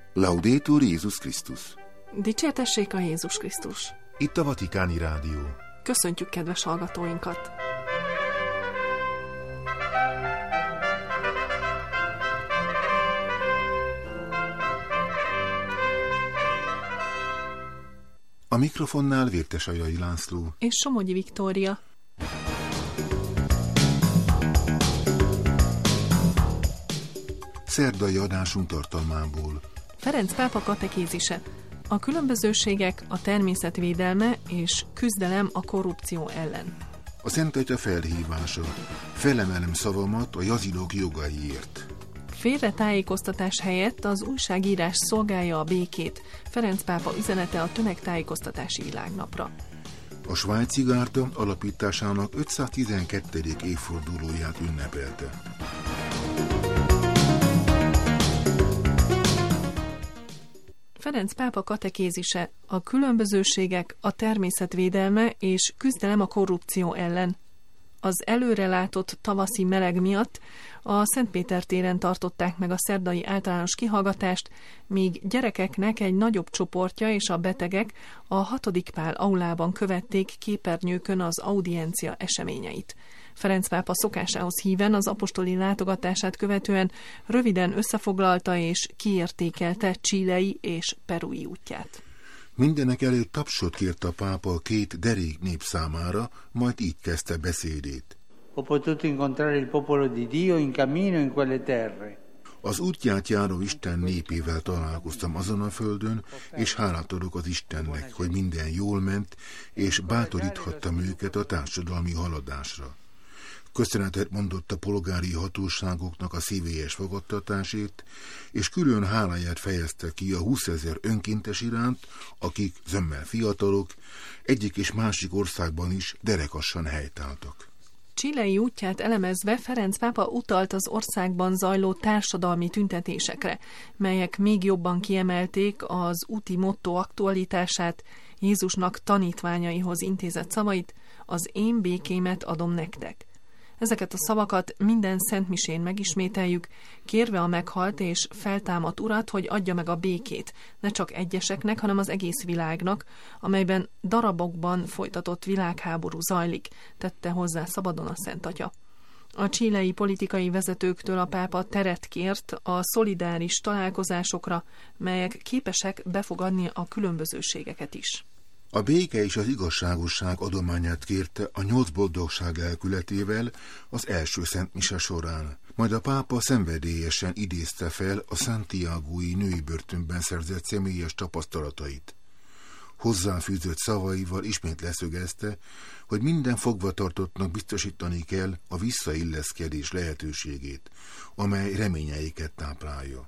Laudetur Jézus Krisztus. Dicsértessék a Jézus Krisztus. Itt a Vatikáni Rádió. Köszöntjük kedves hallgatóinkat! A mikrofonnál Vértesajai László és Somogyi Viktória. Szerdai adásunk tartalmából. Ferenc pápa katekézise. A különbözőségek, a természetvédelme és küzdelem a korrupció ellen. A Szent Atya felhívása. Felemelem szavamat a jazidok jogaiért. Félretájékoztatás helyett az újságírás szolgálja a békét. Ferenc pápa üzenete a tömegtájékoztatási világnapra. A Svájci Gárda alapításának 512. évfordulóját ünnepelte. Ferenc pápa katekézise. A különbözőségek, a természetvédelme és küzdelem a korrupció ellen. Az előrelátott tavaszi meleg miatt a Szentpéter téren tartották meg a szerdai általános kihallgatást, míg gyerekeknek egy nagyobb csoportja és a betegek a 6. Pál aulában követték képernyőkön az audiencia eseményeit. Ferenc pápa szokásához híven az apostoli látogatását követően röviden összefoglalta és kiértékelte chilei és perui útját. Mindenek előtt tapsot kért a pápa két derék nép számára, majd így kezdte beszédét. Ho potuto incontrare il popolo di Dio in cammino in quelle terre. Az útját járó Isten népével találkoztam azon a földön, és hálát adok az Istennek, hogy minden jól ment, és bátoríthattam őket a társadalmi haladásra. Köszönetet mondott a polgári hatóságoknak a szívélyes fogadtatásért, és külön háláját fejezte ki a 20 000 önkéntes iránt, akik zömmel fiatalok, egyik és másik országban is derekassan helytáltak. Chilei útját elemezve Ferenc pápa utalt az országban zajló társadalmi tüntetésekre, melyek még jobban kiemelték az úti motto aktualitását, Jézusnak tanítványaihoz intézett szavait, az én békémet adom nektek. Ezeket a szavakat minden szentmisén megismételjük, kérve a meghalt és feltámadt Urat, hogy adja meg a békét, ne csak egyeseknek, hanem az egész világnak, amelyben darabokban folytatott világháború zajlik, tette hozzá szabadon a Szent Atya. A chilei politikai vezetőktől a pápa teret kért a szolidáris találkozásokra, melyek képesek befogadni a különbözőségeket is. A béke és az igazságosság adományát kérte a 8 boldogság lelkületével az első Szent Mise során. Majd a pápa szenvedélyesen idézte fel a santiagói női börtönben szerzett személyes tapasztalatait. Hozzáfűzött szavaival ismét leszögezte, hogy minden fogvatartottnak biztosítani kell a visszailleszkedés lehetőségét, amely reményeiket táplálja.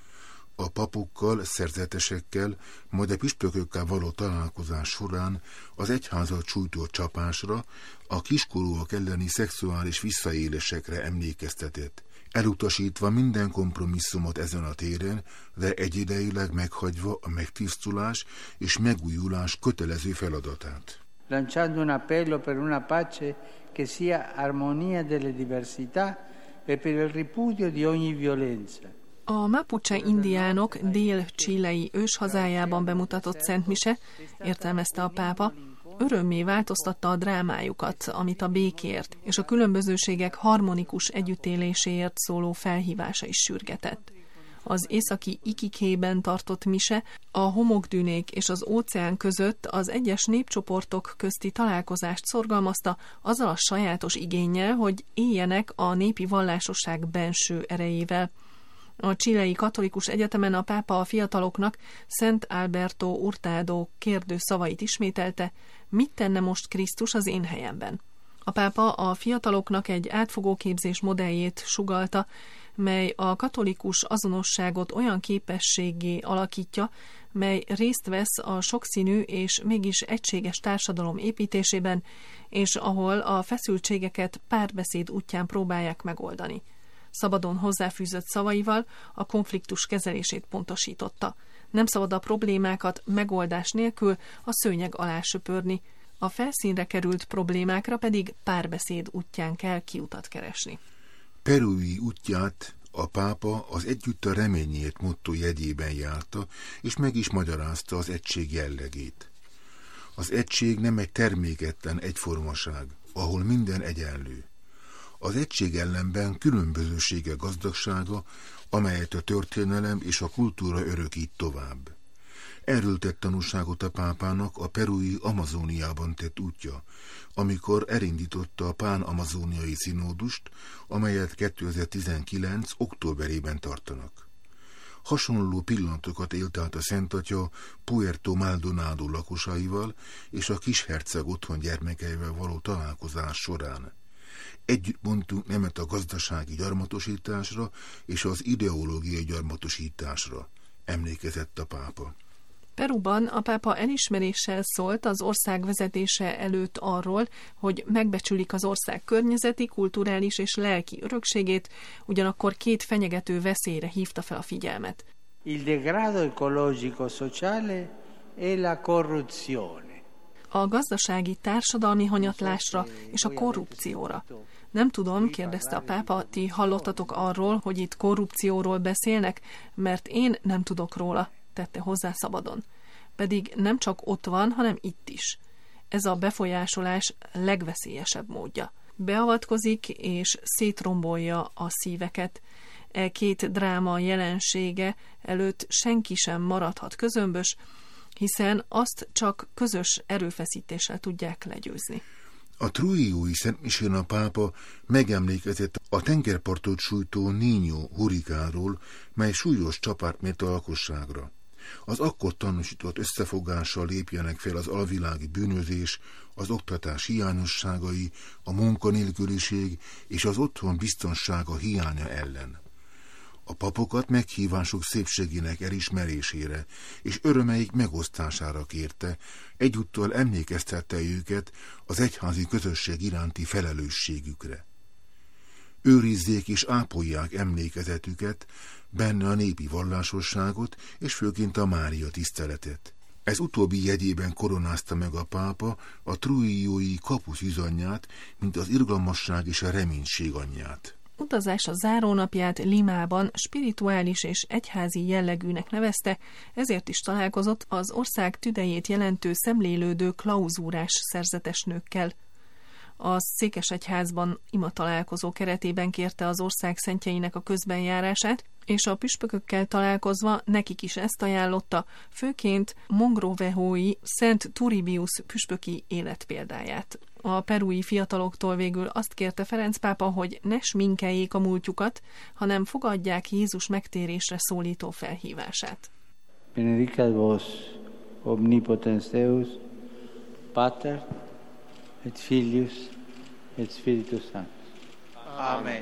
A papokkal, szerzetesekkel, majd a püspökökkel való találkozás során az egyházat sújtó csapásra, a kiskorúak elleni szexuális visszaélésekre emlékeztetett, elutasítva minden kompromisszumot ezen a téren, de egyidejűleg meghagyva a megtisztulás és megújulás kötelező feladatát. Lanciando un appello per una pace che sia armonia delle diversità e per il ripudio di ogni violenza. A Mapuche indiánok dél-chilei őshazájában bemutatott szentmise, értelmezte a pápa, örömmé változtatta a drámájukat, amit a békért és a különbözőségek harmonikus együttéléséért szóló felhívása is sürgetett. Az északi Ikikében tartott mise a homokdűnék és az óceán között az egyes népcsoportok közti találkozást szorgalmazta, azzal a sajátos igénnyel, hogy éljenek a népi vallásosság benső erejével. A chilei katolikus egyetemen a pápa a fiataloknak Szent Alberto Hurtado kérdő szavait ismételte, mit tenne most Krisztus az én helyemben. A pápa a fiataloknak egy átfogó képzés modelljét sugallta, mely a katolikus azonosságot olyan képességgé alakítja, mely részt vesz a sokszínű és mégis egységes társadalom építésében, és ahol a feszültségeket párbeszéd útján próbálják megoldani. Szabadon hozzáfűzött szavaival a konfliktus kezelését pontosította. Nem szabad a problémákat megoldás nélkül a szőnyeg alá söpörni, a felszínre került problémákra pedig párbeszéd útján kell kiutat keresni. Perui útját A pápa az Együtt a reményért motto jegyében járta, és meg is magyarázta az egység jellegét. Az egység nem egy terméketlen egyformaság, ahol minden egyenlő. Az egység ellenben különbözősége gazdagsága, amelyet a történelem és a kultúra örökít tovább. Erről tett tanúságot a pápának a perui Amazóniában tett útja, amikor elindította a pán-amazóniai színódust, amelyet 2019. októberében tartanak. Hasonló pillanatokat élt át a Szent Atya Puerto Maldonado lakosaival és a kisherceg otthon gyermekeivel való találkozás során. Együtt mondtunk nemet a gazdasági gyarmatosításra és az ideológiai gyarmatosításra, emlékezett a pápa. Peruban a pápa elismeréssel szólt az ország vezetése előtt arról, hogy megbecsülik az ország környezeti, kulturális és lelki örökségét, ugyanakkor két fenyegető veszélyre hívta fel a figyelmet. Il degrado ecologico-sociale e la corruzione. A gazdasági, társadalmi hanyatlásra és a korrupcióra. Nem tudom, kérdezte a pápa, ti hallottatok arról, hogy itt korrupcióról beszélnek, mert én nem tudok róla, tette hozzá szabadon. Pedig nem csak ott van, hanem itt is. Ez a befolyásolás legveszélyesebb módja. Beavatkozik és szétrombolja a szíveket. E két dráma jelensége előtt senki sem maradhat közömbös, hiszen azt csak közös erőfeszítéssel tudják legyőzni. A Trujillo-i szentmisén a pápa megemlékezett a tengerpartot sújtó Niño hurrikánról, mely súlyos csapást mért a lakosságra. Az akkor tanúsított összefogással lépjenek fel az alvilági bűnözés, az oktatás hiányosságai, a munkanélküliség és az otthon biztonsága hiánya ellen. A papokat meghívásuk szépségének elismerésére és örömeik megosztására kérte, egyúttal emlékeztette őket az egyházi közösség iránti felelősségükre. Őrizzék és ápolják emlékezetüket, benne a népi vallásosságot és főként a Mária tiszteletet. Ez utóbbi jegyében koronázta meg a pápa a trujillói kapuszűzanyját, mint az irgalmasság és a reménység anyját. Utazása zárónapját Limában spirituális és egyházi jellegűnek nevezte, ezért is találkozott az ország tüdejét jelentő szemlélődő klauzúrás szerzetesnőkkel. A székesegyházban imatalálkozó keretében kérte az ország szentjeinek a közbenjárását, és a püspökökkel találkozva nekik is ezt ajánlotta, főként Mongrovejói Szent Turribius püspöki életpéldáját. A perui fiataloktól végül azt kérte Ferenc pápa, hogy ne sminkeljék a múltjukat, hanem fogadják Jézus megtérésre szólító felhívását. Benedicat vos omnipotens Deus, Pater et Filius et Spiritus Sanctus. Amen.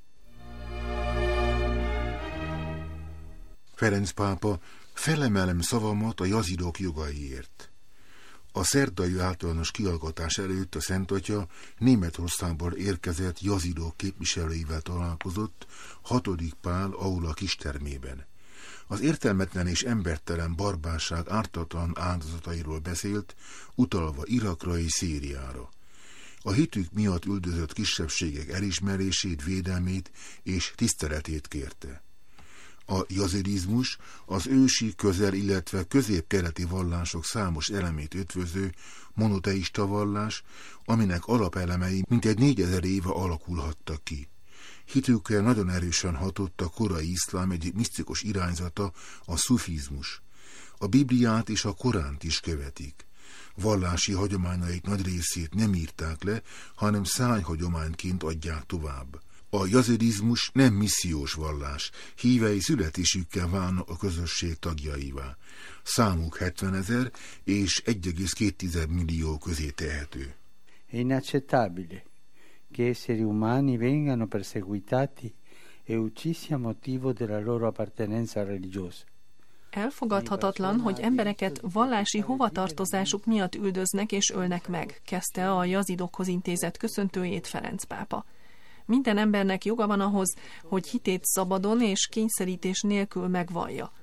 Ferenc pápa, felemelem szavamat a jazidok jogaiért. A szerdai általános kihallgatás előtt a Szent Atya Németországból érkezett jazidok képviselőivel találkozott 6. Pál aula kistermében. Az értelmetlen és embertelen barbárság ártatlan áldozatairól beszélt, utalva Irakra és Szíriára. A hitük miatt üldözött kisebbségek elismerését, védelmét és tiszteletét kérte. A jazidizmus az ősi, közel, illetve közép-keleti vallások számos elemét ötvöző monoteista vallás, aminek alapelemei mintegy 4000 éve alakulhattak ki. Hitükkel nagyon erősen hatott a korai iszlám egyik misztikus irányzata, a szufizmus. A Bibliát és a Koránt is követik. Vallási hagyományaik nagy részét nem írták le, hanem szájhagyományként adják tovább. A jazidizmus nem missziós vallás, hívei születésükkel válnak a közösség tagjaivá. Számuk 70 000 és 1,2 millió közé tehető. È inaccettabile che esseri umani vengano perseguitati e uccisi a motivo della loro appartenenza religiosa. Elfogadhatatlan, hogy embereket vallási hovatartozásuk miatt üldöznek és ölnek meg, kezdte a jazidokhoz intézett köszöntőjét Ferenc pápa. Minden embernek joga van ahhoz, hogy hitét szabadon és kényszerítés nélkül megvallja. A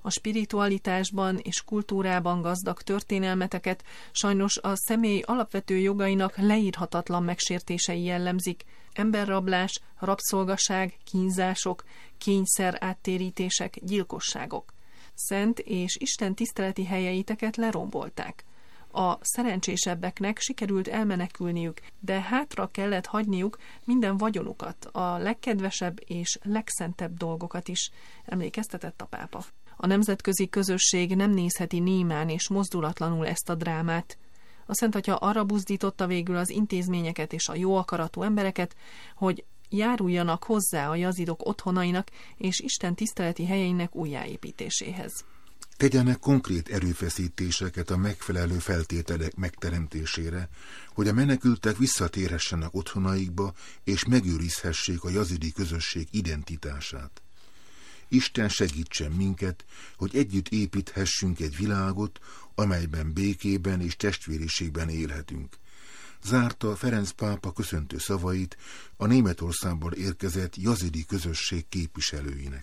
A spiritualitásban és kultúrában gazdag történelmeteket sajnos a személy alapvető jogainak leírhatatlan megsértései jellemzik. Emberrablás, rabszolgaság, kínzások, kényszer áttérítések, gyilkosságok. Szent és Isten tiszteleti helyeiteket lerombolták. A szerencsésebbeknek sikerült elmenekülniük, de hátra kellett hagyniuk minden vagyonukat, a legkedvesebb és legszentebb dolgokat is, emlékeztetett a pápa. A nemzetközi közösség nem nézheti némán és mozdulatlanul ezt a drámát. A Szentatya arra buzdította végül az intézményeket és a jó akaratú embereket, hogy járuljanak hozzá a jazidok otthonainak és Isten tiszteleti helyeinek újjáépítéséhez. Tegyenek konkrét erőfeszítéseket a megfelelő feltételek megteremtésére, hogy a menekültek visszatérhessenek otthonaikba, és megőrizhessék a jazidi közösség identitását. Isten segítsen minket, hogy együtt építhessünk egy világot, amelyben békében és testvériségben élhetünk. Zárta Ferenc pápa köszöntő szavait a Németországból érkezett jazidi közösség képviselőinek.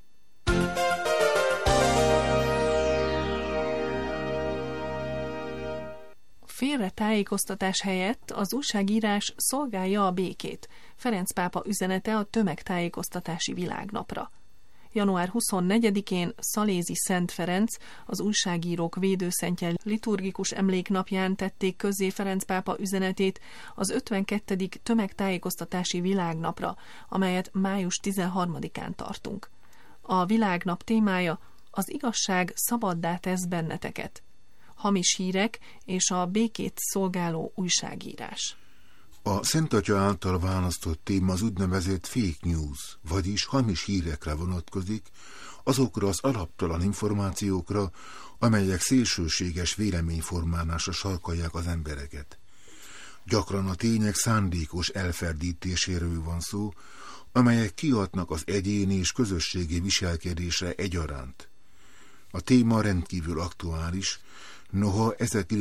Félretájékoztatás helyett az újságírás szolgálja a békét. Ferenc pápa üzenete a tömegtájékoztatási világnapra. Január 24-én Szalézi Szent Ferenc, az újságírók védőszentje liturgikus emléknapján tették közzé Ferenc pápa üzenetét az 52. tömegtájékoztatási világnapra, amelyet május 13-án tartunk. A világnap témája: az igazság szabaddá tesz benneteket. Hamis hírek és a békét szolgáló újságírás. A Szentatya által választott téma az úgynevezett fake news, vagyis hamis hírekre vonatkozik, azokra az alaptalan információkra, amelyek szélsőséges véleményformálásra sarkalják az embereket. Gyakran a tények szándékos elferdítéséről van szó, amelyek kihatnak az egyéni és közösségi viselkedésre egyaránt. A téma rendkívül aktuális, noha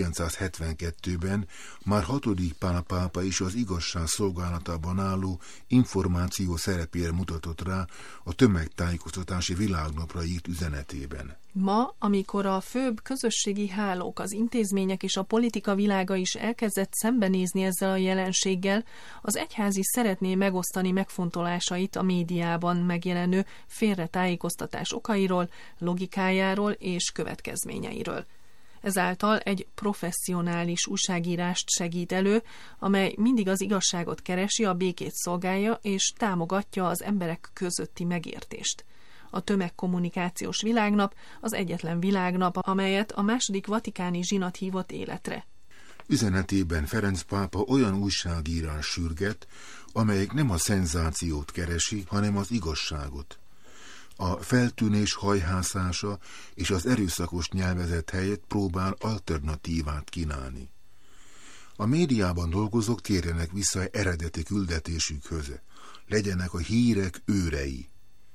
1972-ben már 6. Pál pápa is az igazság szolgálatában álló információ szerepére mutatott rá a tömegtájékoztatási világnapra írt üzenetében. Ma, amikor a főbb közösségi hálók, az intézmények és a politika világa is elkezdett szembenézni ezzel a jelenséggel, az egyházi szeretné megosztani megfontolásait a médiában megjelenő félretájékoztatás okairól, logikájáról és következményeiről. Ezáltal egy professzionális újságírást segít elő, amely mindig az igazságot keresi, a békét szolgálja és támogatja az emberek közötti megértést. A tömegkommunikációs világnap az egyetlen világnap, amelyet a II. Vatikáni zsinat hívott életre. Üzenetében Ferenc pápa olyan újságírás sürget, amelyik nem a szenzációt keresi, hanem az igazságot. A feltűnés hajhászása és az erőszakos nyelvezet helyett próbál alternatívát kínálni. A médiában dolgozók térjenek vissza eredeti küldetésükhöz, legyenek a hírek őrei.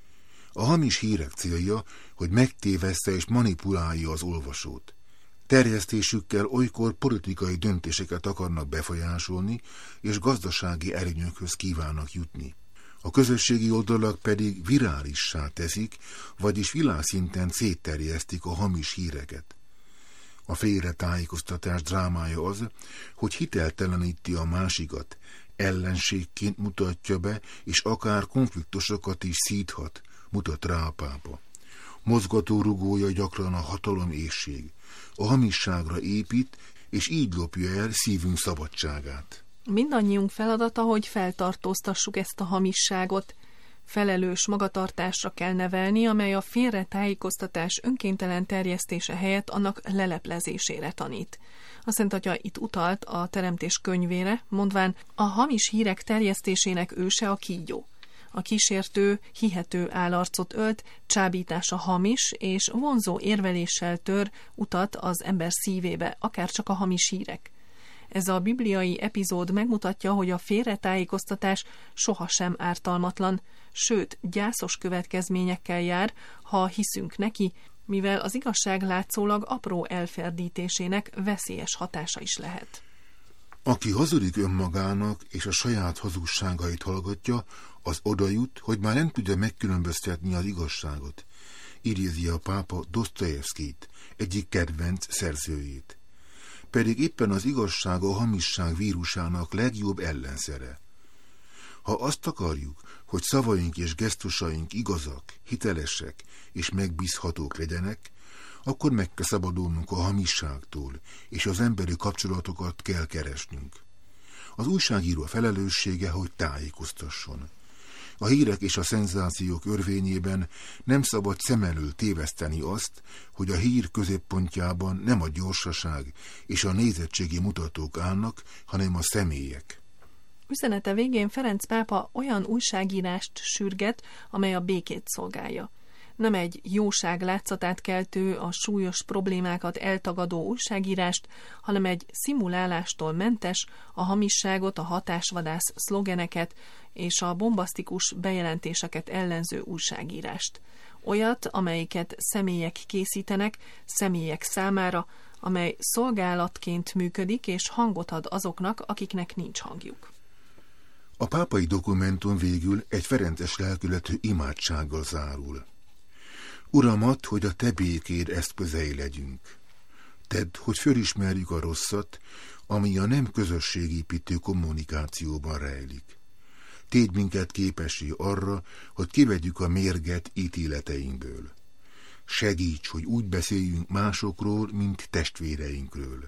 A hamis hírek célja, hogy megtévessze és manipulálja az olvasót. Terjesztésükkel olykor politikai döntéseket akarnak befolyásolni, és gazdasági előnyökhöz kívánnak jutni. A közösségi oldalak pedig virálissá teszik, vagyis világszinten szétterjesztik a hamis híreket. A félretájékoztatás drámája az, hogy hitelteleníti a másikat, ellenségként mutatja be, és akár konfliktusokat is szíthat, mutat rá a pápa. Mozgatórugója gyakran a hataloméhség, a hamisságra épít, és így lopja el szívünk szabadságát. Mindannyiunk feladata, hogy feltartóztassuk ezt a hamisságot. Felelős magatartásra kell nevelni, amely a félretájékoztatás önkéntelen terjesztése helyett annak leleplezésére tanít. A Szentatya itt utalt a Teremtés könyvére, mondván: a hamis hírek terjesztésének őse a kígyó. A kísértő, hihető állarcot ölt, csábítása hamis és vonzó érveléssel tör utat az ember szívébe, akár csak a hamis hírek. Ez a bibliai epizód megmutatja, hogy a félretájékoztatás sohasem ártalmatlan, sőt, gyászos következményekkel jár, ha hiszünk neki, mivel az igazság látszólag apró elferdítésének veszélyes hatása is lehet. Aki hazudik önmagának és a saját hazugságait hallgatja, az oda jut, hogy már nem tudja megkülönböztetni az igazságot, idézi a pápa Dosztojevszkijt, egyik kedvenc szerzőjét. Pedig éppen az igazság a hamisság vírusának legjobb ellenszere. Ha azt akarjuk, hogy szavaink és gesztusaink igazak, hitelesek és megbízhatók legyenek, akkor meg kell szabadulnunk a hamisságtól, és az emberi kapcsolatokat kell keresnünk. Az újságíró felelőssége, hogy tájékoztasson. A hírek és a szenzációk örvényében nem szabad szem elől téveszteni azt, hogy a hír középpontjában nem a gyorsaság és a nézettségi mutatók állnak, hanem a személyek. Üzenete végén Ferenc pápa olyan újságírást sürget, amely a békét szolgálja. Nem egy jóság látszatát keltő, a súlyos problémákat eltagadó újságírást, hanem egy szimulálástól mentes, a hamisságot, a hatásvadász szlogeneket és a bombasztikus bejelentéseket ellenző újságírást. Olyat, amelyiket személyek készítenek, személyek számára, amely szolgálatként működik és hangot ad azoknak, akiknek nincs hangjuk. A pápai dokumentum végül egy ferences lelkületű imádsággal zárul. Uram, add, hogy a te békéd eszközei legyünk. Tedd, hogy fölismerjük a rosszat, ami a nem közösségépítő kommunikációban rejlik. Tégy minket képessé arra, hogy kivegyük a mérget ítéleteinkből. Segíts, hogy úgy beszéljünk másokról, mint testvéreinkről.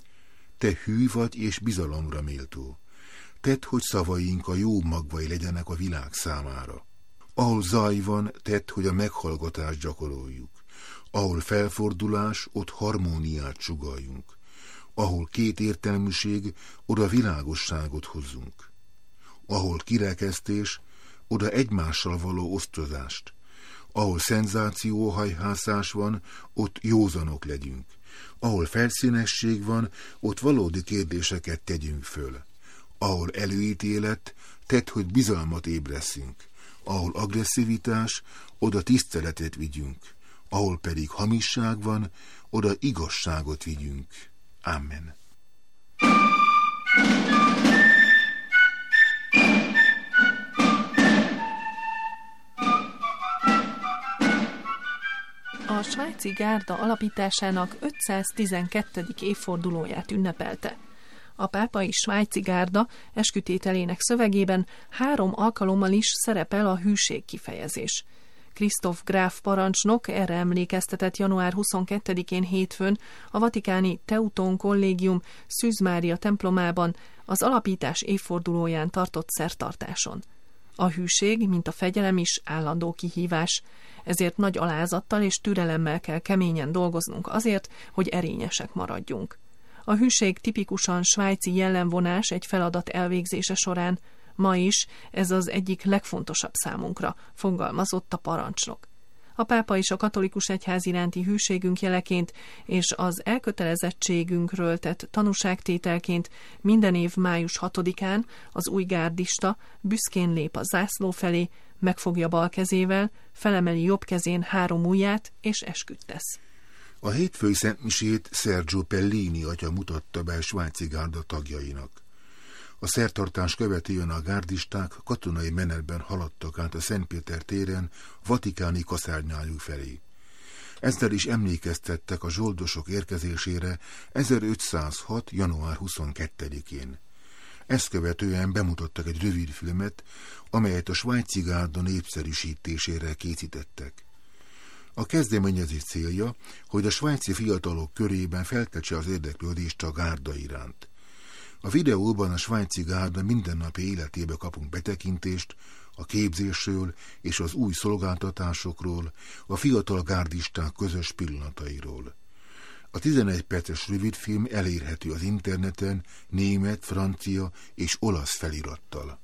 Te hű vagy és bizalomra méltó. Tedd, hogy szavaink a jó magvai legyenek a világ számára. Ahol zaj van, tedd, hogy a meghallgatást gyakoroljuk. Ahol felfordulás, ott harmóniát sugalljunk. Ahol kétértelműség, oda világosságot hozzunk. Ahol kirekesztés, oda egymással való osztozást. Ahol szenzációhajhászás van, ott józanok legyünk. Ahol felszínesség van, ott valódi kérdéseket tegyünk föl. Ahol előítélet, tedd, hogy bizalmat ébreszünk. Ahol agresszivitás, oda tiszteletet vigyünk. Ahol pedig hamisság van, oda igazságot vigyünk. Amen. A svájci gárda alapításának 512. évfordulóját ünnepelte. A pápai svájci gárda eskütételének szövegében 3 alkalommal is szerepel a hűség kifejezés. Christoph Gráf parancsnok erre emlékeztetett január 22-én hétfőn a vatikáni Teuton kollégium Szűz Mária templomában az alapítás évfordulóján tartott szertartáson. A hűség, mint a fegyelem is állandó kihívás, ezért nagy alázattal és türelemmel kell keményen dolgoznunk azért, hogy erényesek maradjunk. A hűség tipikusan svájci jellemvonás egy feladat elvégzése során, ma is ez az egyik legfontosabb számunkra, fogalmazott a parancsnok. A pápa is a katolikus egyház iránti hűségünk jeleként és az elkötelezettségünkről tett tanúságtételként minden év május 6-án az új gárdista büszkén lép a zászló felé, megfogja bal kezével, felemeli jobb kezén 3 ujját és esküt tesz. A hétfői szentmisét Sergio Pellini atya mutatta be a svájci gárda tagjainak. A szertartás követően a gárdisták katonai menetben haladtak át a Szent Péter téren vatikáni kaszárnyájuk felé. Ezzel is emlékeztettek a zsoldosok érkezésére 1506. január 22-én. Ezt követően bemutattak egy rövidfilmet, amelyet a svájci gárda népszerűsítésére készítettek. A kezdeményezés célja, hogy a svájci fiatalok körében felkeltse az érdeklődést a gárda iránt. A videóban a svájci gárda mindennapi életébe kapunk betekintést, a képzésről és az új szolgáltatásokról, a fiatal gárdisták közös pillanatairól. A 11 perces rövidfilm elérhető az interneten német, francia és olasz felirattal.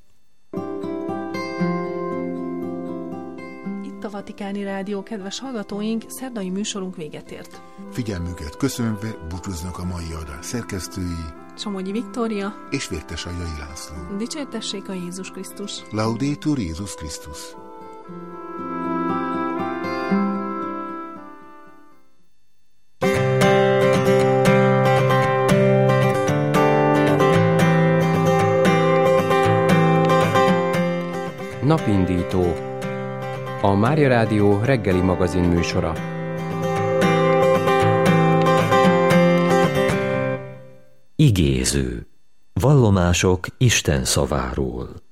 A Vatikáni Rádió kedves hallgatóink, szerdai műsorunk véget ért. Figyelmüket köszönve búcsúznak a mai adás szerkesztői Somogyi Viktória és Vértesajai László. Dicsértessék a Jézus Krisztus! Laudetur Jézus Krisztus! Napindító. a Mária Rádió reggeli magazin műsora. Igéző. Vallomások Isten szaváról.